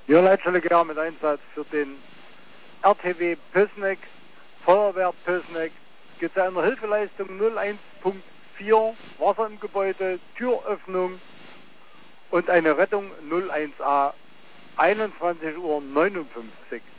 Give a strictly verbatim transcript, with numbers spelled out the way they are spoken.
Ja, letztlich ja mit Einsatz für den R T W Pößneck, Feuerwehr Pößneck, gibt es eine Hilfeleistung null eins Punkt vier, Wasser im Gebäude, Türöffnung und eine Rettung null eins A, einundzwanzig Uhr neunundfünfzig.